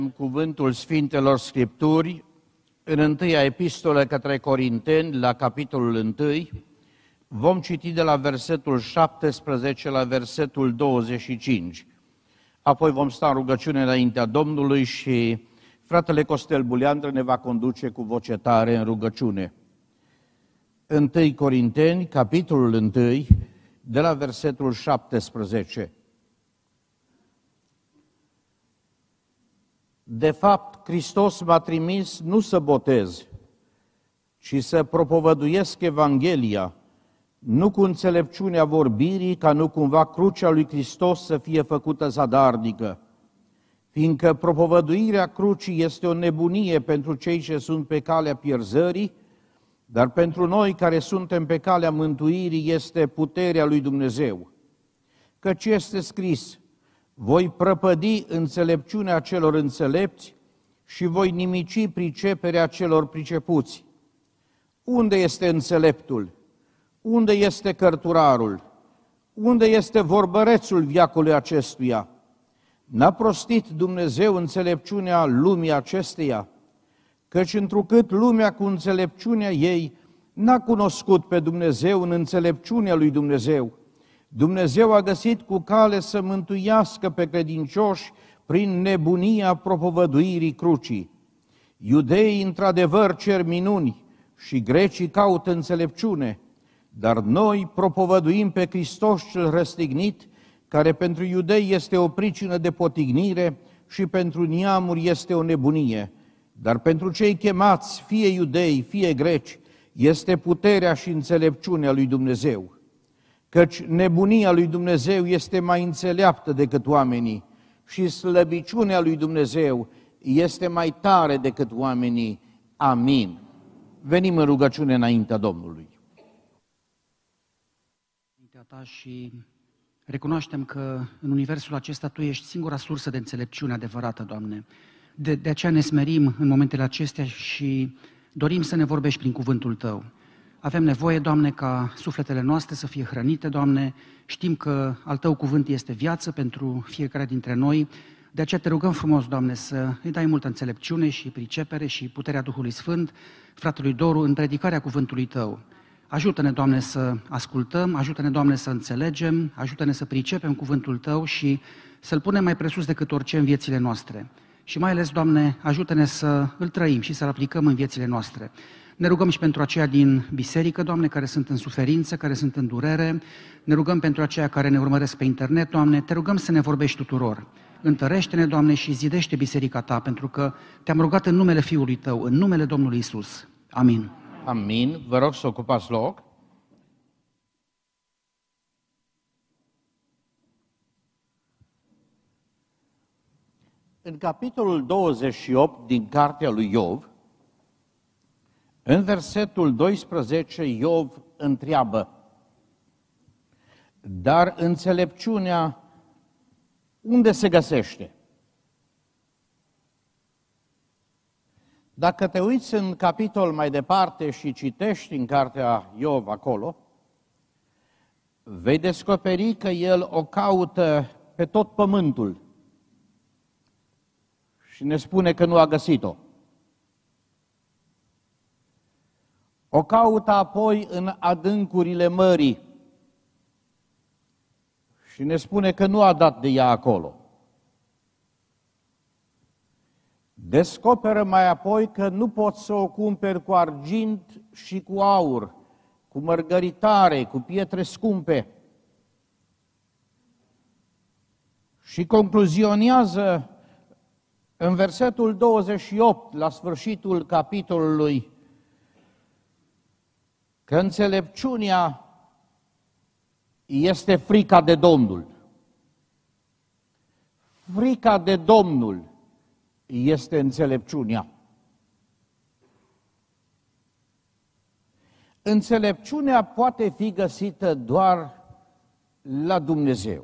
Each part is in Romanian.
Cuvântul Sfintelor Scripturi în întâia epistolă către Corinteni, la capitolul 1, vom citi de la versetul 17 la versetul 25. Apoi vom sta în rugăciune înaintea Domnului și fratele Costel Buleandră ne va conduce cu voce tare în rugăciune. 1 Corinteni, capitolul 1, de la versetul 17. De fapt, Hristos m-a trimis nu să botez, ci să propovăduiesc Evanghelia, nu cu înțelepciunea vorbirii, ca nu cumva crucea lui Hristos să fie făcută zadarnică, fiindcă propovăduirea crucii este o nebunie pentru cei ce sunt pe calea pierzării, dar pentru noi care suntem pe calea mântuirii este puterea lui Dumnezeu. Căci este scris: voi prăpădi înțelepciunea celor înțelepți și voi nimici priceperea celor pricepuți. Unde este înțeleptul? Unde este cărturarul? Unde este vorbărețul veacului acestuia? N-a prostit Dumnezeu înțelepciunea lumii acesteia? Căci întrucât lumea cu înțelepciunea ei n-a cunoscut pe Dumnezeu în înțelepciunea lui Dumnezeu, Dumnezeu a găsit cu cale să mântuiască pe credincioși prin nebunia propovăduirii crucii. Iudeii într-adevăr cer minuni și grecii caută înțelepciune, dar noi propovăduim pe Hristos cel răstignit, care pentru iudei este o pricină de potignire și pentru neamuri este o nebunie, dar pentru cei chemați, fie iudei, fie greci, este puterea și înțelepciunea lui Dumnezeu. Căci nebunia lui Dumnezeu este mai înțeleaptă decât oamenii și slăbiciunea lui Dumnezeu este mai tare decât oamenii. Amin. Venim în rugăciune înaintea Domnului. Ta și recunoaștem că în universul acesta Tu ești singura sursă de înțelepciune adevărată, Doamne. De aceea ne smerim în momentele acestea și dorim să ne vorbești prin cuvântul Tău. Avem nevoie, Doamne, ca sufletele noastre să fie hrănite, Doamne. Știm că al Tău cuvânt este viață pentru fiecare dintre noi. De aceea Te rugăm frumos, Doamne, să îi dai multă înțelepciune și pricepere și puterea Duhului Sfânt fratelui Doru în predicarea cuvântului Tău. Ajută-ne, Doamne, să ascultăm, ajută-ne, Doamne, să înțelegem, ajută-ne să pricepem cuvântul Tău și să-L punem mai presus decât orice în viețile noastre. Și mai ales, Doamne, ajută-ne să îl trăim și să-l aplicăm în viețile noastre. Ne rugăm și pentru aceia din biserică, Doamne, care sunt în suferință, care sunt în durere. Ne rugăm pentru aceia care ne urmăresc pe internet, Doamne. Te rugăm să ne vorbești tuturor. Întărește-ne, Doamne, și zidește biserica Ta, pentru că Te-am rugat în numele Fiului Tău, în numele Domnului Isus. Amin. Amin. Vă rog să ocupați loc. În capitolul 28 din cartea lui Iov, în versetul 12, Iov întreabă: dar înțelepciunea unde se găsește? Dacă te uiți în capitol mai departe și citești în cartea Iov acolo, vei descoperi că el o caută pe tot pământul și ne spune că nu a găsit-o. O caută apoi în adâncurile mării și ne spune că nu a dat de ea acolo. Descoperă mai apoi că nu poți să o cumperi cu argint și cu aur, cu mărgăritare, cu pietre scumpe. Și concluzionează în versetul 28, la sfârșitul capitolului, că înțelepciunea este frica de Domnul. Frica de Domnul este înțelepciunea. Înțelepciunea poate fi găsită doar la Dumnezeu.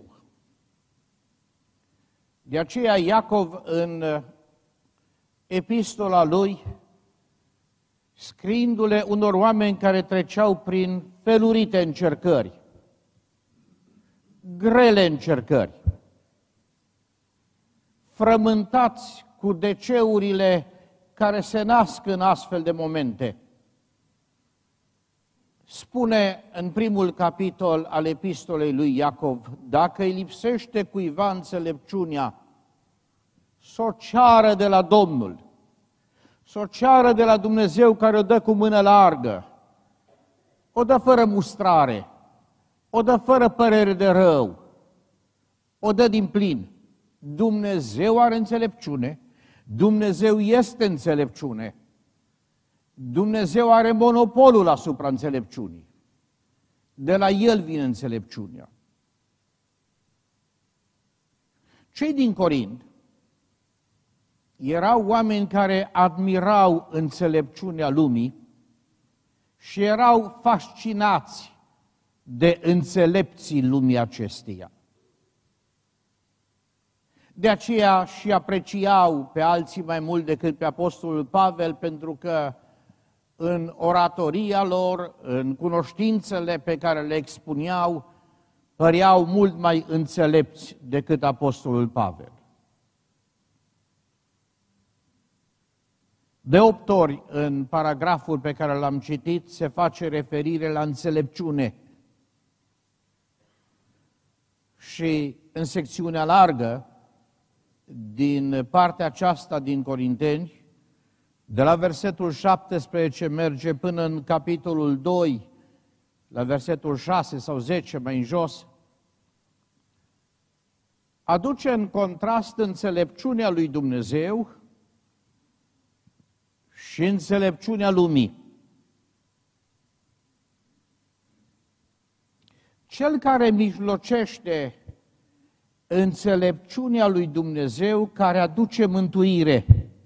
De aceea Iacov în epistola lui, scriindu-le unor oameni care treceau prin felurite încercări, grele încercări, frământați cu DC-urile care se nasc în astfel de momente. Spune în primul capitol al epistolei lui Iacov, dacă îi lipsește cuiva înțelepciunea, să o ceară de la Domnul, să o ceară de la Dumnezeu care o dă cu mână largă, o dă fără mustrare, o dă fără părere de rău, o dă din plin. Dumnezeu are înțelepciune, Dumnezeu este înțelepciune, Dumnezeu are monopolul asupra înțelepciunii. De la El vine înțelepciunea. Cei din Corint erau oameni care admirau înțelepciunea lumii și erau fascinați de înțelepții lumii acesteia. De aceea și apreciau pe alții mai mult decât pe Apostolul Pavel, pentru că în oratoria lor, în cunoștințele pe care le expuneau, păreau mult mai înțelepți decât Apostolul Pavel. De 8 ori, în paragraful pe care l-am citit, se face referire la înțelepciune. Și în secțiunea largă, din partea aceasta din Corinteni, de la versetul 17 merge până în capitolul 2, la versetul 6 sau 10 mai în jos, aduce în contrast înțelepciunea lui Dumnezeu și înțelepciunea lumii. Cel care mijlocește înțelepciunea lui Dumnezeu, care aduce mântuire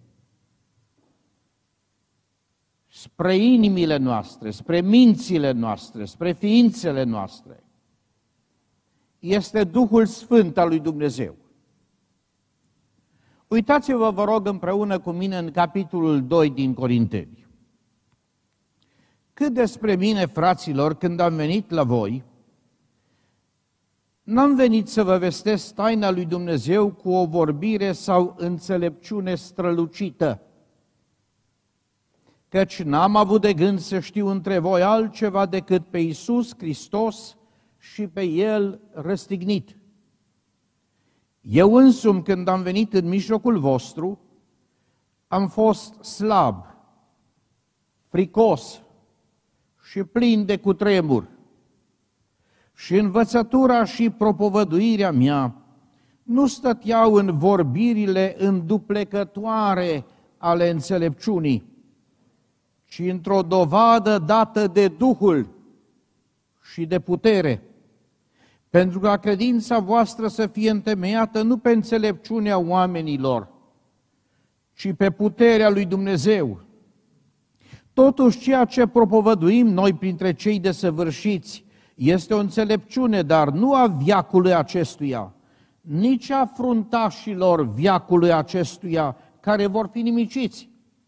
spre inimile noastre, spre mințile noastre, spre ființele noastre, este Duhul Sfânt al lui Dumnezeu. Uitați-vă, vă rog, împreună cu mine în capitolul 2 din Corinteni. Cât despre mine, fraților, când am venit la voi, n-am venit să vă vestesc taina lui Dumnezeu cu o vorbire sau înțelepciune strălucită, căci n-am avut de gând să știu între voi altceva decât pe Iisus Hristos și pe El răstignit. Eu însumi, când am venit în mijlocul vostru, am fost slab, fricos și plin de cutremur. Și învățătura și propovăduirea mea nu stăteau în vorbirile înduplecătoare ale înțelepciunii, ci într-o dovadă dată de Duhul și de putere, pentru ca credința voastră să fie întemeiată nu pe înțelepciunea oamenilor, ci pe puterea lui Dumnezeu. Totuși, ceea ce propovăduim noi printre cei desăvârșiți este o înțelepciune, dar nu a veacului acestuia, nici a fruntașilor veacului acestuia, care vor fi nimiciți.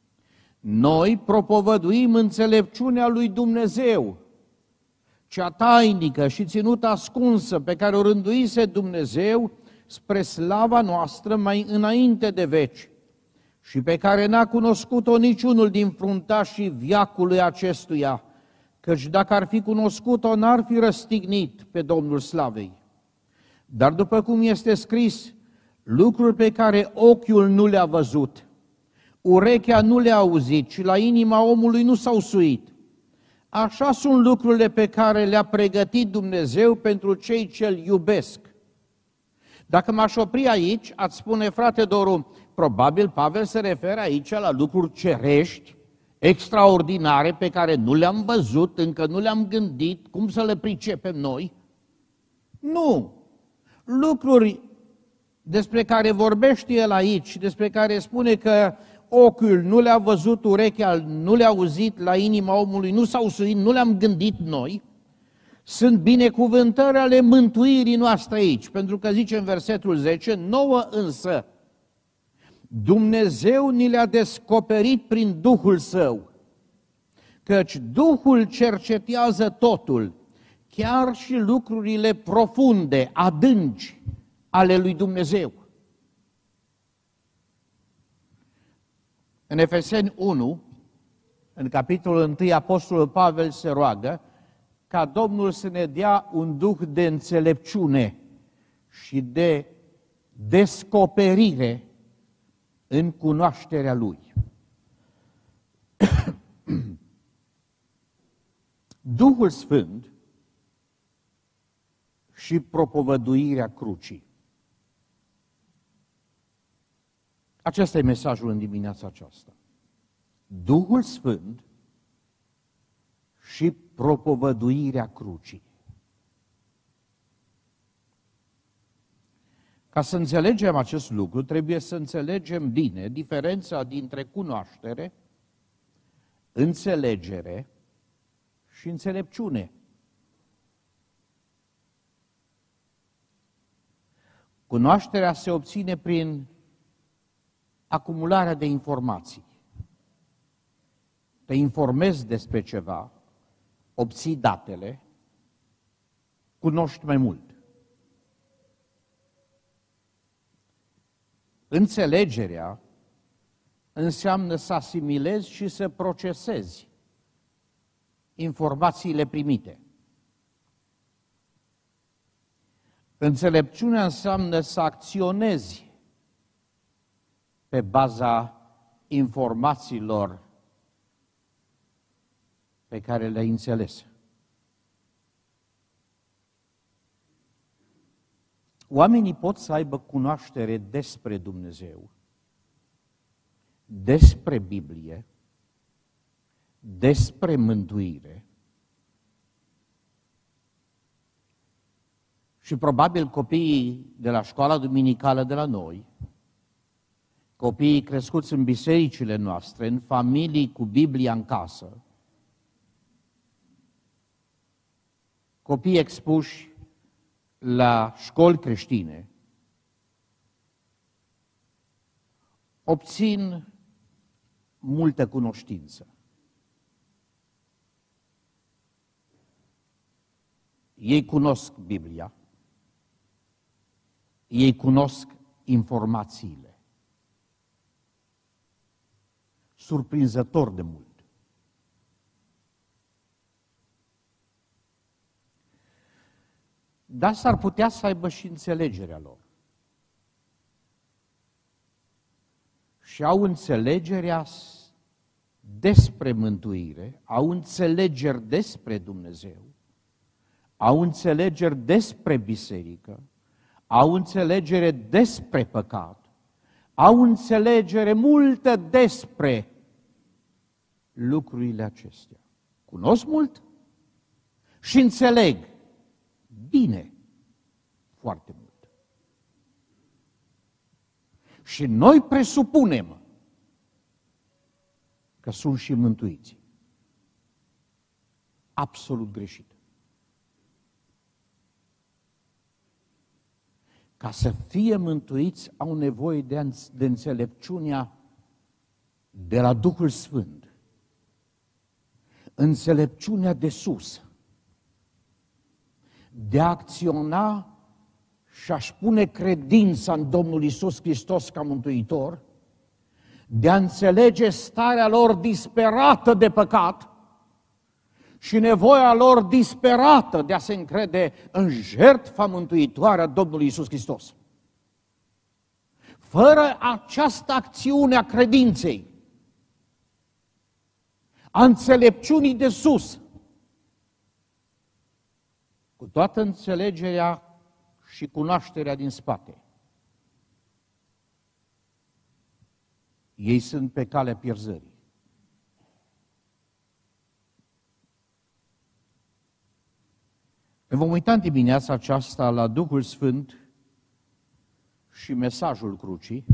Noi propovăduim înțelepciunea lui Dumnezeu, cea tainică și ținută ascunsă, pe care o rânduise Dumnezeu spre slava noastră mai înainte de veci și pe care n-a cunoscut-o niciunul din fruntașii veacului acestuia, căci dacă ar fi cunoscut-o, n-ar fi răstignit pe Domnul Slavei. Dar după cum este scris, lucruri pe care ochiul nu le-a văzut, urechea nu le-a auzit și la inima omului nu s-au suit, așa sunt lucrurile pe care le-a pregătit Dumnezeu pentru cei ce-L iubesc. Dacă m-aș opri aici, ați spune, frate Doru, probabil Pavel se referă aici la lucruri cerești, extraordinare, pe care nu le-am văzut, încă nu le-am gândit, cum să le pricepem noi? Nu! Lucruri despre care vorbește el aici, despre care spune că ochiul nu le-a văzut, urechea nu le-a auzit, la inima omului nu s-au suit, nu le-am gândit noi, sunt binecuvântări ale mântuirii noastre aici, pentru că zice în versetul 10, nouă însă, Dumnezeu ni le-a descoperit prin Duhul Său, căci Duhul cercetează totul, chiar și lucrurile profunde, adânci ale lui Dumnezeu. În Efeseni 1, în capitolul 1, Apostolul Pavel se roagă ca Domnul să ne dea un duh de înțelepciune și de descoperire în cunoașterea Lui. Duhul Sfânt și propovăduirea crucii. Acesta e mesajul în dimineața aceasta. Duhul Sfânt și propovăduirea crucii. Ca să înțelegem acest lucru, trebuie să înțelegem bine diferența dintre cunoaștere, înțelegere și înțelepciune. Cunoașterea se obține prin acumularea de informații. Te informezi despre ceva, obții datele, cunoști mai mult. Înțelegerea înseamnă să asimilezi și să procesezi informațiile primite. Înțelepciunea înseamnă să acționezi pe baza informațiilor pe care le-ai înțeles. Oamenii pot să aibă cunoaștere despre Dumnezeu, despre Biblie, despre mântuire și probabil copiii de la școala duminicală de la noi, copiii crescuți în bisericile noastre, în familii cu Biblia în casă, copii expuși la școli creștine, obțin multă cunoștință. Ei cunosc Biblia, ei cunosc informațiile. Surprinzător de mult. Dar s-ar putea să aibă și înțelegerea lor. Și au înțelegerea despre mântuire, au înțelegeri despre Dumnezeu, au înțelegeri despre biserică, au înțelegere despre păcat, au înțelegere multă despre lucrurile acestea. Cunosc mult și înțeleg bine, foarte mult. Și noi presupunem că sunt și mântuiți. Absolut greșit. Ca să fie mântuiți, au nevoie de înțelepciunea de la Duhul Sfânt. Înțelepciunea de sus. De a acționa și a-și pune credința în Domnul Iisus Hristos ca Mântuitor, de a înțelege starea lor disperată de păcat și nevoia lor disperată de a se încrede în jertfa mântuitoare a Domnului Iisus Hristos. Fără această acțiune a credinței, a înțelepciunii de sus, cu toată înțelegerea și cunoașterea din spate, ei sunt pe calea pierzării. Ne vom uita în dimineața aceasta la Duhul Sfânt și mesajul crucii.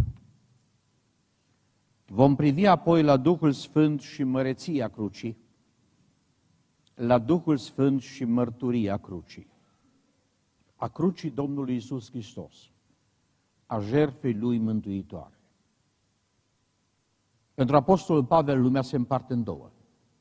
Vom privi apoi la Duhul Sfânt și măreția crucii, la Duhul Sfânt și mărturia crucii. A crucii Domnului Iisus Hristos, a jertfei Lui mântuitoare. Pentru Apostolul Pavel, lumea se împarte în două.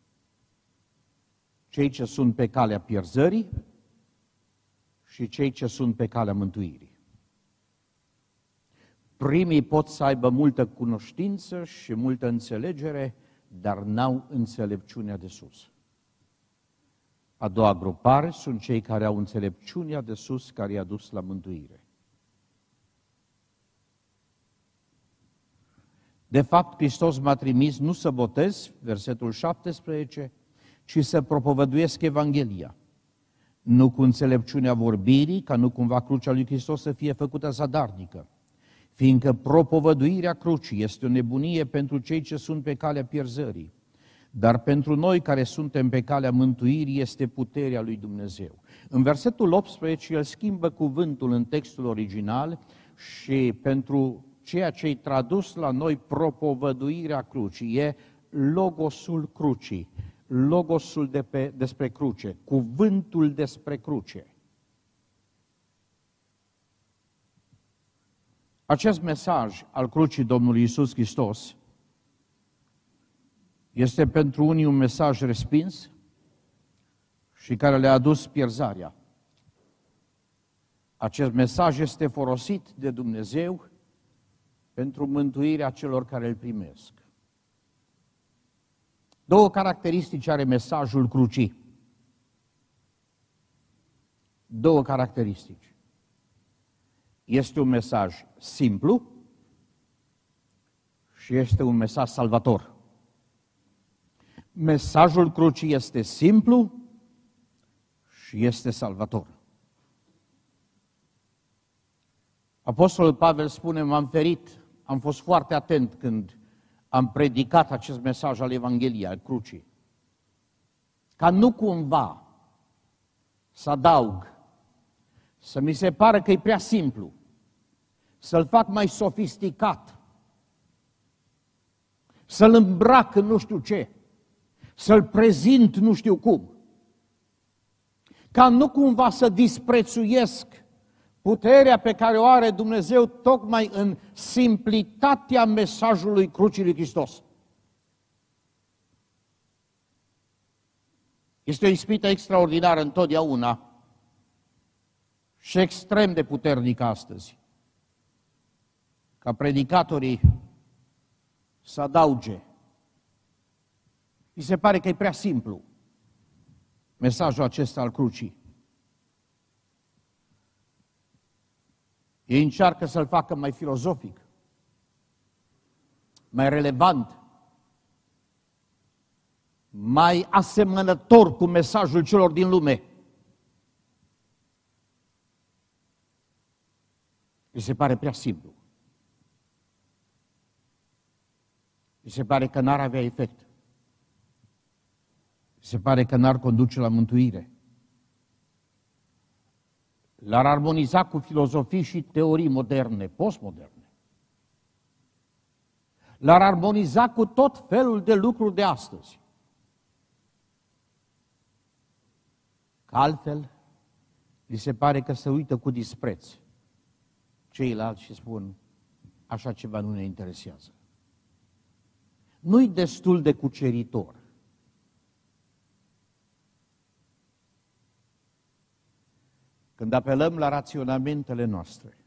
Cei ce sunt pe calea pierzării și cei ce sunt pe calea mântuirii. Primii pot să aibă multă cunoștință și multă înțelegere, dar n-au înțelepciunea de sus. A doua grupare sunt cei care au înțelepciunea de sus, care i-a dus la mântuire. De fapt, Hristos m-a trimis nu să botez, versetul 17, ci să propovăduiesc Evanghelia. Nu cu înțelepciunea vorbirii, ca nu cumva crucea lui Hristos să fie făcută zadarnică, fiindcă propovăduirea crucii este o nebunie pentru cei ce sunt pe calea pierzării, dar pentru noi care suntem pe calea mântuirii este puterea lui Dumnezeu. În versetul 18 el schimbă cuvântul în textul original și pentru ceea ce-i tradus la noi propovăduirea crucii e logosul crucii, logosul despre cruce, cuvântul despre cruce. Acest mesaj al crucii Domnului Iisus Hristos este pentru unii un mesaj respins și care le-a adus pierzarea. Acest mesaj este folosit de Dumnezeu pentru mântuirea celor care îl primesc. Două caracteristici are mesajul crucii. Două caracteristici. Este un mesaj simplu și este un mesaj salvator. Mesajul crucii este simplu și este salvator. Apostolul Pavel spune, m-am ferit, am fost foarte atent când am predicat acest mesaj al Evangheliei, al crucii. Ca nu cumva să adaug, să mi se pare că e prea simplu, să-l fac mai sofisticat, să-l îmbrac în nu știu ce, să-l prezint nu știu cum. Ca nu cumva să disprețuiesc puterea pe care o are Dumnezeu tocmai în simplitatea mesajului crucii lui Hristos. Este o ispită extraordinară întotdeauna și extrem de puternică astăzi. Ca predicatorii să adauge. Mi se pare că e prea simplu mesajul acesta al crucii. Ei încearcă să-l facă mai filozofic, mai relevant, mai asemănător cu mesajul celor din lume. Mi se pare prea simplu. Mi se pare că n-ar avea efect. Mi se pare că n-ar conduce la mântuire. L-ar armoniza cu filozofii și teorii moderne, postmoderne. L-ar armoniza cu tot felul de lucruri de astăzi. Că altfel, li se pare că se uită cu dispreț ceilalți și spun, așa ceva nu ne interesează. Nu-i destul de cuceritor. Când apelăm la raționamentele noastre,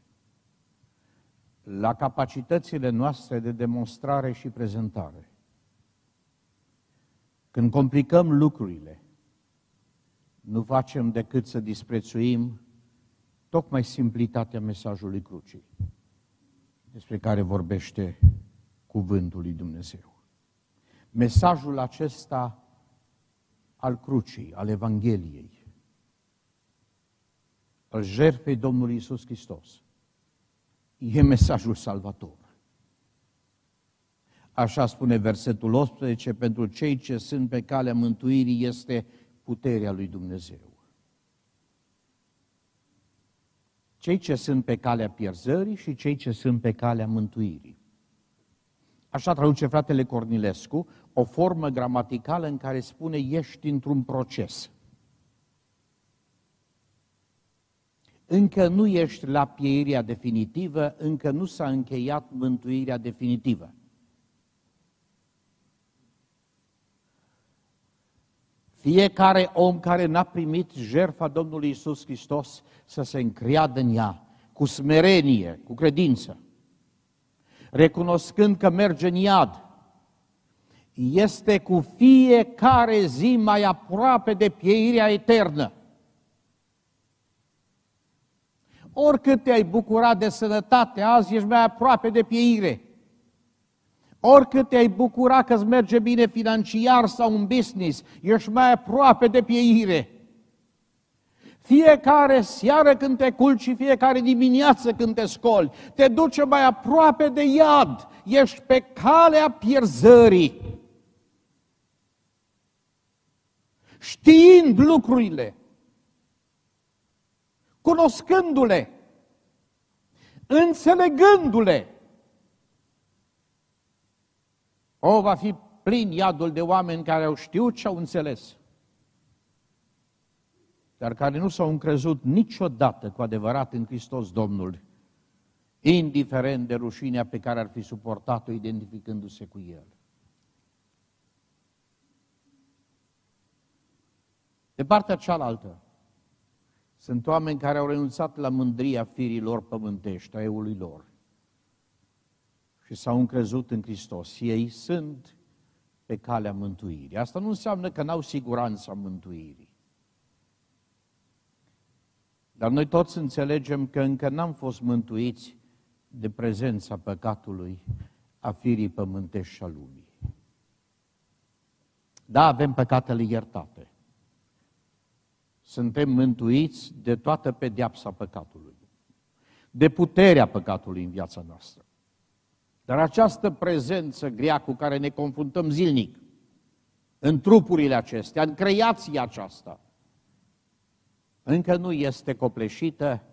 la capacitățile noastre de demonstrare și prezentare, când complicăm lucrurile, nu facem decât să disprețuim tocmai simplitatea mesajului crucii, despre care vorbește cuvântul lui Dumnezeu. Mesajul acesta al crucii, al Evangheliei, al jertfei Domnului Iisus Hristos, e mesajul salvator. Așa spune versetul 18, pentru cei ce sunt pe calea mântuirii este puterea lui Dumnezeu. Cei ce sunt pe calea pierzării și cei ce sunt pe calea mântuirii. Așa traduce fratele Cornilescu, o formă gramaticală în care spune ești într-un proces. Încă nu ești la pieirea definitivă, încă nu s-a încheiat mântuirea definitivă. Fiecare om care n-a primit jertfa Domnului Iisus Hristos să se încreadă în ea, cu smerenie, cu credință. recunoscând că merge în iad, este cu fiecare zi mai aproape de pieirea eternă. Oricât te-ai bucurat de sănătate, azi ești mai aproape de pieire. Oricât te-ai bucurat că îți merge bine financiar sau un business, ești mai aproape de pieire. Fiecare seară când te culci și fiecare dimineață când te scoli, te duce mai aproape de iad. Ești pe calea pierzării. Știind lucrurile, cunoscându-le, înțelegându-le, va fi plin iadul de oameni care au știut și au înțeles, dar care nu s-au încrezut niciodată cu adevărat în Hristos Domnul, indiferent de rușinea pe care ar fi suportat-o identificându-se cu El. De partea cealaltă, sunt oameni care au renunțat la mândria firilor pământești, a eului lor, și s-au încrezut în Hristos. Ei sunt pe calea mântuirii. Asta nu înseamnă că n-au siguranța mântuirii. Dar noi toți înțelegem că încă n-am fost mântuiți de prezența păcatului, a firii pământești și a lumii. Da, avem păcatele iertate. Suntem mântuiți de toată pedeapsa păcatului, de puterea păcatului în viața noastră. Dar această prezență grea cu care ne confruntăm zilnic, în trupurile acestea, în creația aceasta, încă nu este copleșită,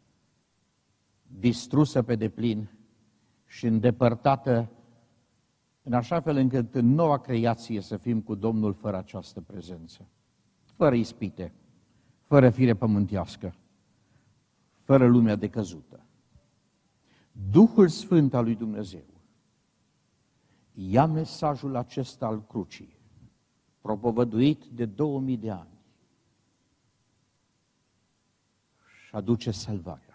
distrusă pe deplin și îndepărtată în așa fel încât în noua creație să fim cu Domnul fără această prezență, fără ispite, fără fire pământească, fără lumea decăzută. Duhul Sfânt al lui Dumnezeu ia mesajul acesta al crucii, propovăduit de 2000 de ani, și aduce salvarea.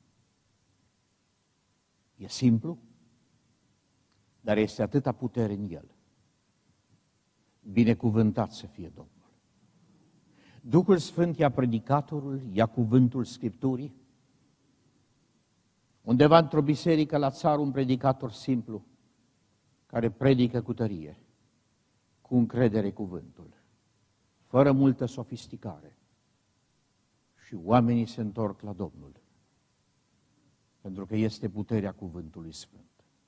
E simplu, dar este atâta putere în el. Binecuvântat să fie Domnul. Duhul Sfânt ia predicatorul, ia cuvântul Scripturii. Undeva într-o biserică la țară, un predicator simplu, care predică cu tărie, cu încredere cuvântul, fără multă sofisticare. Și oamenii se întorc la Domnul, pentru că este puterea cuvântului Sfânt.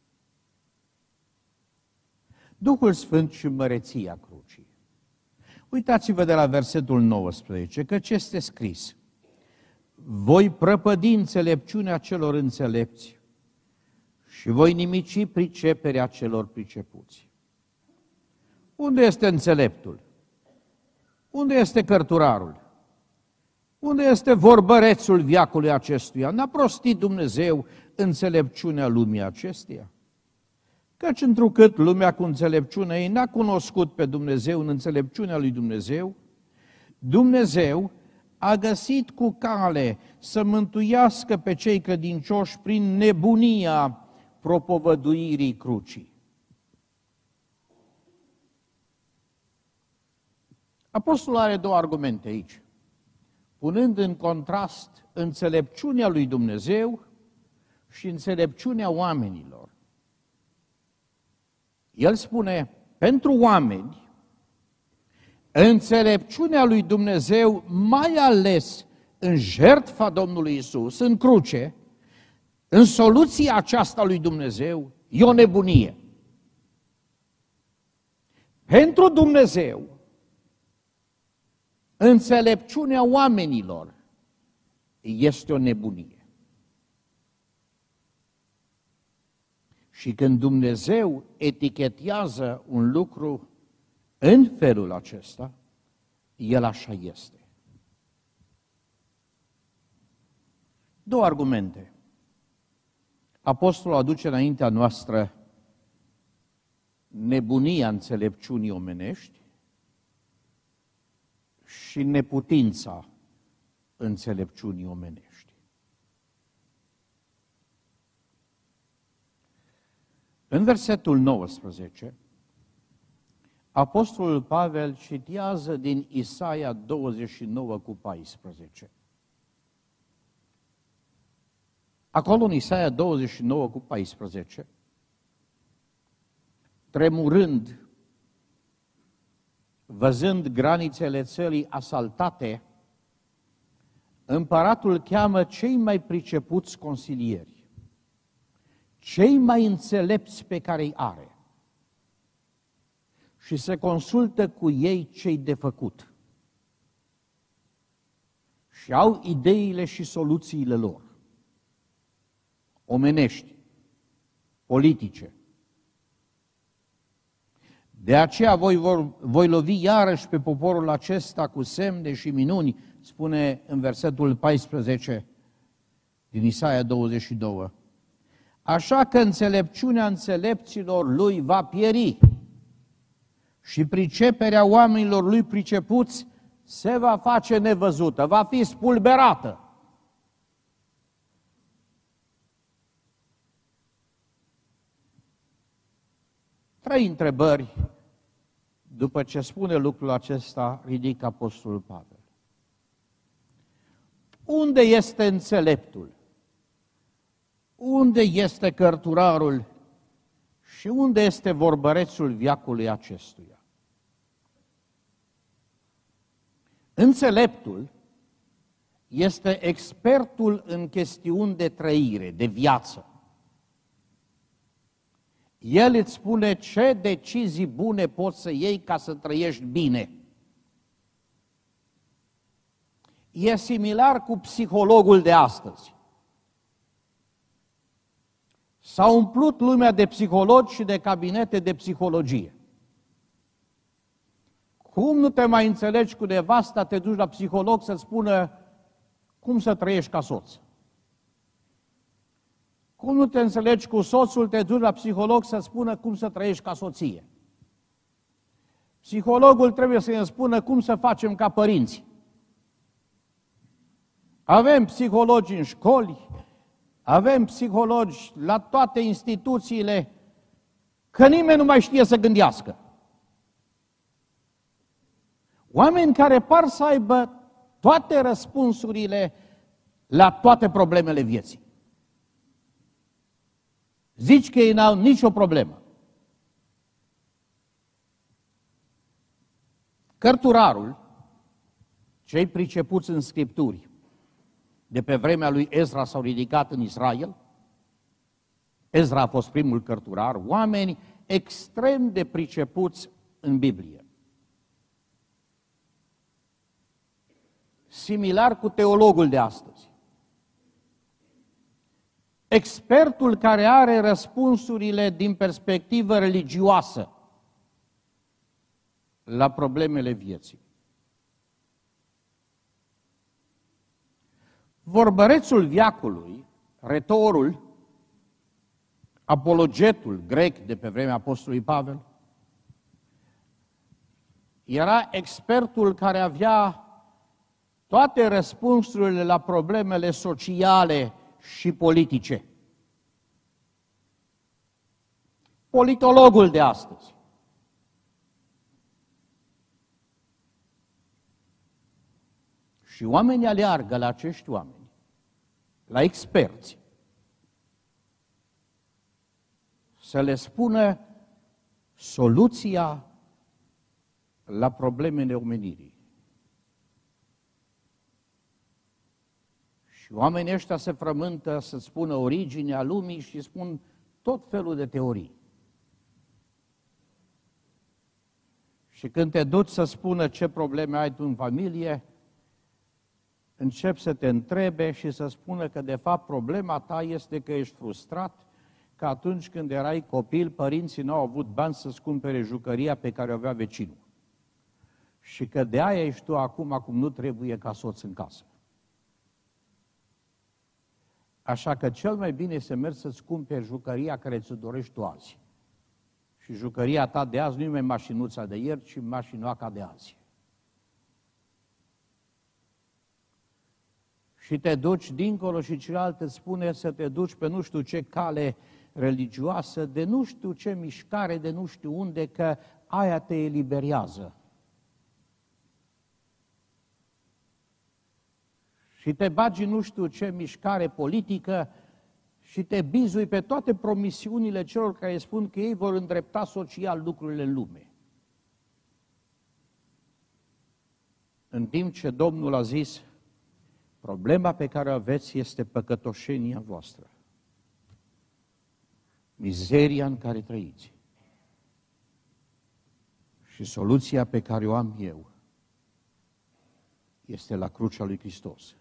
Duhul Sfânt și măreția crucii. Uitați-vă de la versetul 19, căci este scris: voi prăpădi înțelepciunea celor înțelepți și voi nimici priceperea celor pricepuți. Unde este înțeleptul? Unde este cărturarul? Unde este vorbărețul veacului acestuia? N-a prostit Dumnezeu înțelepciunea lumii acesteia? Căci întrucât lumea cu înțelepciunea ei n-a cunoscut pe Dumnezeu în înțelepciunea lui Dumnezeu, Dumnezeu a găsit cu cale să mântuiască pe cei credincioși prin nebunia propovăduirii crucii. Apostolul are două argumente aici, punând în contrast înțelepciunea lui Dumnezeu și înțelepciunea oamenilor. El spune, pentru oameni, înțelepciunea lui Dumnezeu, mai ales în jertfa Domnului Isus, în cruce, în soluția aceasta lui Dumnezeu, e o nebunie. Pentru Dumnezeu, înțelepciunea oamenilor este o nebunie. Și când Dumnezeu etichetează un lucru în felul acesta, el așa este. Două argumente. Apostolul aduce înaintea noastră nebunia înțelepciunii omenești și neputința înțelepciunii omenești. În versetul 19, Apostolul Pavel citează din Isaia 29:14. Acolo, în Isaia 29:14, tremurând, văzând granițele țării asaltate, împăratul cheamă cei mai pricepuți consilieri, cei mai înțelepți pe care îi are, și se consultă cu ei ce-i de făcut. Și au ideile și soluțiile lor, omenești, politice. De aceea voi lovi iarăși pe poporul acesta cu semne și minuni, spune în versetul 14 din Isaia 22. Așa că înțelepciunea înțelepților lui va pieri și priceperea oamenilor lui pricepuți se va face nevăzută, va fi spulberată. Trei întrebări după ce spune lucrul acesta, ridică Apostolul Pavel. Unde este înțeleptul? Unde este cărturarul? Și unde este vorbărețul veacului acestuia? Înțeleptul este expertul în chestiuni de trăire, de viață. El îți spune ce decizii bune poți să iei ca să trăiești bine. E similar cu psihologul de astăzi. S-a umplut lumea de psihologi și de cabinete de psihologie. Cum nu te mai înțelegi cu nevasta, te duci la psiholog să-ți spună cum să trăiești ca soț. Cum nu te înțelegi cu soțul, te duci la psiholog să-ți spună cum să trăiești ca soție. Psihologul trebuie să ne spună cum să facem ca părinți. Avem psihologi în școli, avem psihologi la toate instituțiile, că nimeni nu mai știe să gândească. Oameni care par să aibă toate răspunsurile la toate problemele vieții. Zici că ei n-au nicio problemă. Cărturarul, cei pricepuți în Scripturi, de pe vremea lui Ezra s-au ridicat în Israel. Ezra a fost primul cărturar, oameni extrem de pricepuți în Biblie. Similar cu teologul de astăzi. Expertul care are răspunsurile din perspectivă religioasă la problemele vieții. Vorbărețul veacului, retorul, apologetul grec de pe vremea Apostolului Pavel, era expertul care avea toate răspunsurile la problemele sociale și politice. Politologul de astăzi. Și oamenii aleargă la acești oameni, la experți, să le spună soluția la problemele omenirii. Și oamenii ăștia se frământă să spună originea lumii și spun tot felul de teorii. Și când te duci să spună ce probleme ai tu în familie, încep să te întrebe și să spună că de fapt problema ta este că ești frustrat, că atunci când erai copil, părinții n-au avut bani să-ți cumpere jucăria pe care o avea vecinul. Și că de aia ești tu acum cum nu trebuie ca soț în casă. Așa că cel mai bine este să mergi să-ți cumperi jucăria care ți-o dorești tu azi. Și jucăria ta de azi nu e mai mașinuța de ieri, ci mașinoaca de azi. Și te duci dincolo și celălalt îți spune să te duci pe nu știu ce cale religioasă, de nu știu ce mișcare, de nu știu unde, că aia te eliberează. Și te bagi nu știu ce mișcare politică și te bizui pe toate promisiunile celor care spun că ei vor îndrepta social lucrurile în lume. În timp ce Domnul a zis, problema pe care o aveți este păcătoșenia voastră, mizeria în care trăiți. Și soluția pe care o am eu este la crucea lui Hristos.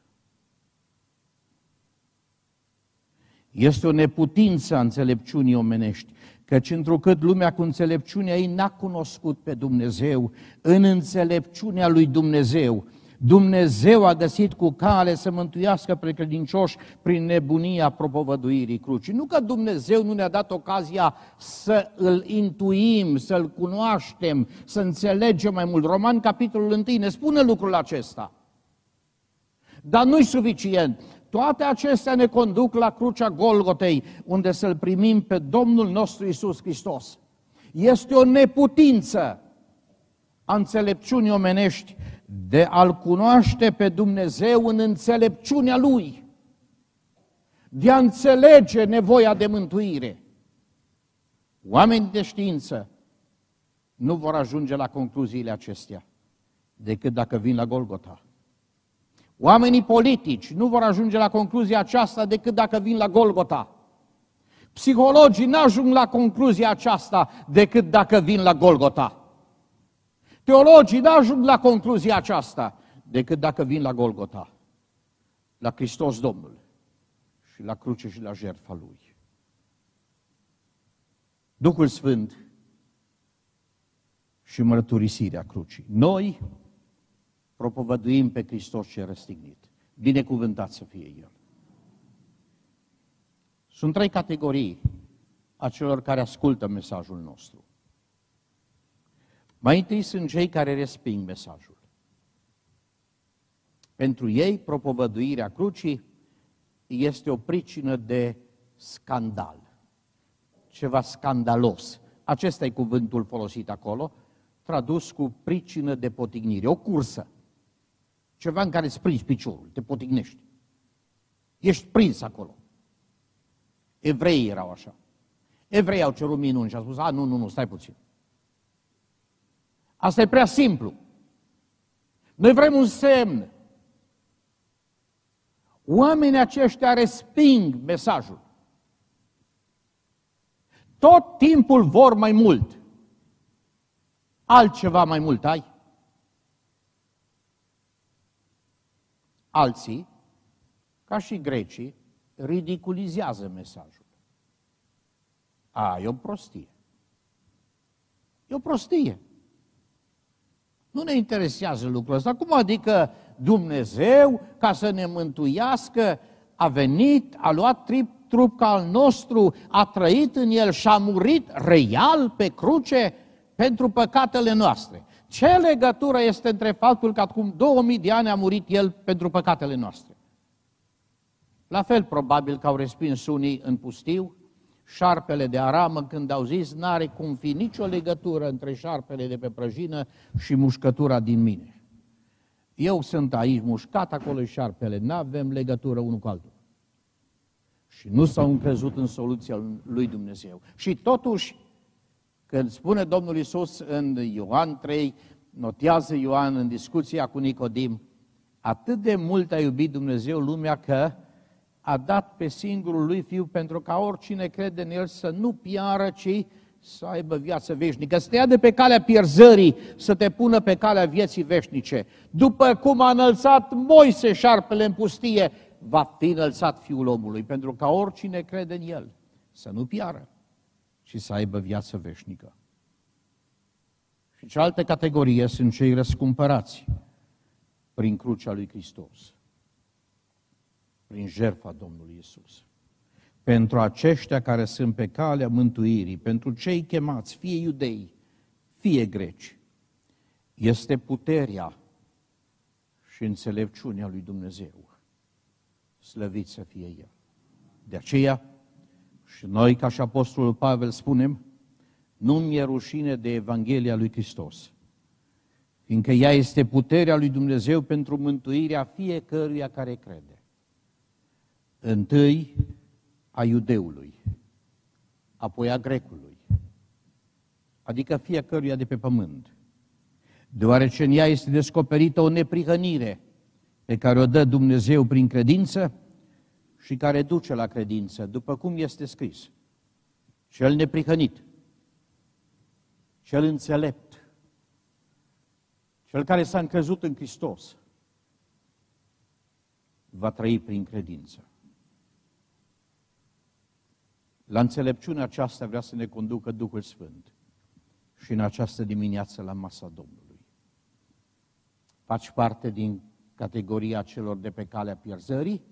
Este o neputință a înțelepciunii omenești, căci întrucât lumea cu înțelepciunea ei n-a cunoscut pe Dumnezeu, în înțelepciunea lui Dumnezeu, Dumnezeu a găsit cu cale să mântuiască pe credincioși prin nebunia propovăduirii crucii. Nu că Dumnezeu nu ne-a dat ocazia să îl intuim, să-l cunoaștem, să înțelegem mai mult. Romani, capitolul 1, ne spune lucrul acesta. Dar nu-i suficient. Toate acestea ne conduc la crucea Golgotei, unde să-L primim pe Domnul nostru Iisus Hristos. Este o neputință a înțelepciunii omenești de a-L cunoaște pe Dumnezeu în înțelepciunea Lui, de a înțelege nevoia de mântuire. Oamenii de știință nu vor ajunge la concluziile acestea decât dacă vin la Golgota. Oamenii politici nu vor ajunge la concluzia aceasta decât dacă vin la Golgota. Psihologii nu ajung la concluzia aceasta decât dacă vin la Golgota. Teologii nu ajung la concluzia aceasta decât dacă vin la Golgota, la Hristos Domnul și la cruce și la jertfa Lui. Duhul Sfânt și mărturisirea crucii. Noi propovăduim pe Hristos cel răstignit. Binecuvântat să fie El. Sunt 3 categorii a celor care ascultă mesajul nostru. Mai întâi sunt cei care resping mesajul. Pentru ei, propovăduirea crucii este o pricină de scandal. Ceva scandalos. Acesta e cuvântul folosit acolo, tradus cu pricină de potignire. O cursă. Ceva în care îți prinzi piciorul, te potignești. Ești prins acolo. Evreii erau așa. Evreii au cerut minuni și au spus, nu, stai puțin. Asta e prea simplu. Noi vrem un semn. Oamenii aceștia resping mesajul. Tot timpul vor mai mult. Altceva mai mult ai? Alții, ca și grecii, ridiculizează mesajul. E o prostie. E o prostie. Nu ne interesează lucrul ăsta. Cum adică Dumnezeu, ca să ne mântuiască, a venit, a luat trup ca al nostru, a trăit în el și a murit real pe cruce pentru păcatele noastre? Ce legătură este între faptul că acum 2000 de ani a murit el pentru păcatele noastre? La fel probabil că au respins unii în pustiu șarpele de aramă când au zis n-are cum fi nicio legătură între șarpele de pe prăjină și mușcătura din mine. Eu sunt aici mușcat, acolo e șarpele, n-avem legătură unul cu altul. Și nu s-au încrezut în soluția lui Dumnezeu. Și totuși, când spune Domnul Iisus în Ioan 3, notează Ioan în discuția cu Nicodim, atât de mult a iubit Dumnezeu lumea că a dat pe singurul lui Fiu pentru ca oricine crede în El să nu piară, ci să aibă viață veșnică. Să te ia de pe calea pierzării, să te pună pe calea vieții veșnice. După cum a înălțat Moise șarpele în pustie, va fi înălțat Fiul omului, pentru ca oricine crede în El să nu piară, ci să aibă viață veșnică. Și cealaltă categorie sunt cei răscumpărați prin crucea lui Hristos, prin jertfa Domnului Iisus. Pentru aceștia care sunt pe calea mântuirii, pentru cei chemați, fie iudei, fie greci, este puterea și înțelepciunea lui Dumnezeu. Slăvit să fie El. De aceea Și noi, ca și Apostolul Pavel, spunem, nu mi-e rușine de Evanghelia lui Hristos, fiindcă ea este puterea lui Dumnezeu pentru mântuirea fiecăruia care crede. Întâi a iudeului, apoi a grecului, adică fiecăruia de pe pământ, deoarece în ea este descoperită o neprihănire pe care o dă Dumnezeu prin credință și care duce la credință, după cum este scris. Cel neprihănit, cel înțelept, cel care s-a încrezut în Hristos, va trăi prin credință. La înțelepciunea aceasta vrea să ne conducă Duhul Sfânt și în această dimineață la masa Domnului. Faci parte din categoria celor de pe calea pierzării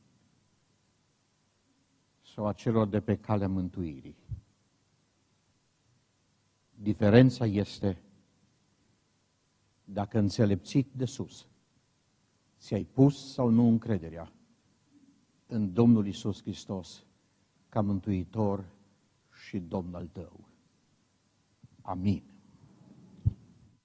sau a celor de pe calea mântuirii? Diferența este dacă înțelepțit de sus ți-ai pus sau nu încrederea în Domnul Iisus Hristos ca Mântuitor și Domn al tău. Amin.